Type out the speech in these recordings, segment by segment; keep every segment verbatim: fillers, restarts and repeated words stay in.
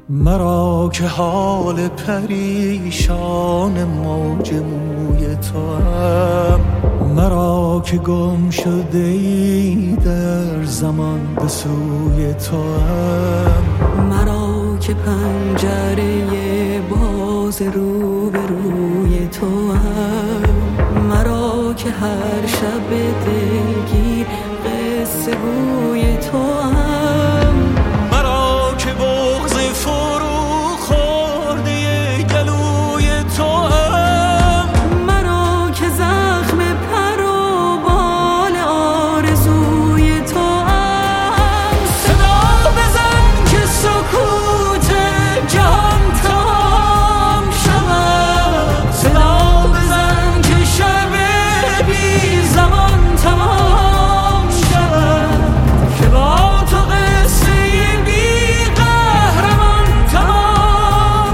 مرا که حال پریشان موج موی توام، مرا که گم شده ای در زمان به سوی توام، مرا که پنجره باز رو به روی توام، مرا که هر شب دلگیر قصه گوی توام، مرا که بغض فرو خورده گلوی توام، مرا که زخم پر و بال آرزوی توام. صدا بزن که سکوت جهان تمام شود، صدا بزن که شب بی زمان تمام شود، که با تو قصه بی قهرمان تمام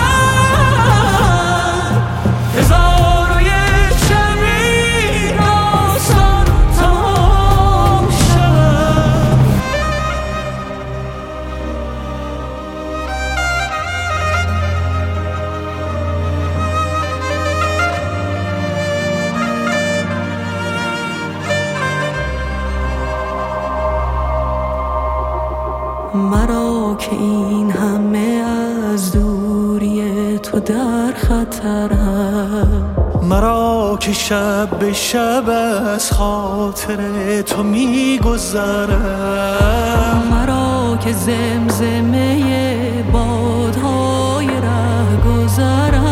شود. هزار و یک شبی داستان تمام شود. مرا که این همه از دوری تو در خطرم، مرا که شب به شب از خاطر تو میگذرم، مرا که زمزمه بادهای ره گذرم،